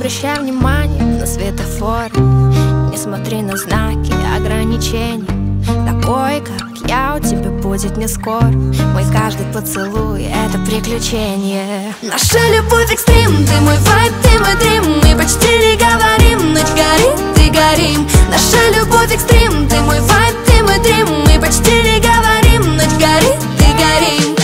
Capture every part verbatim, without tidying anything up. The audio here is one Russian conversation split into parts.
обращай внимание на светофор, не смотри на знаки ограничений. Такой, как я, у тебя будет не скоро. Мой каждый поцелуй — это приключение. Наша любовь экстрим, ты мой вайб, ты мой дрим. Мы почти не говорим, ночь горит и горим. Наша любовь экстрим, ты мой вайб, ты мой дрим. Мы почти не говорим, ночь горит и горим.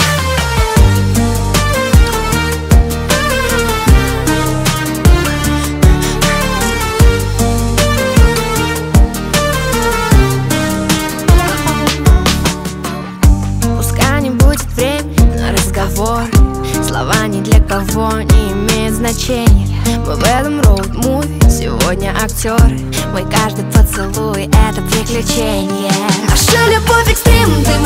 Слова ни для кого не имеют значения. Мы в этом роуд-муви сегодня актеры. Мой каждый поцелуй — это приключение. Наша любовь экстрим, ты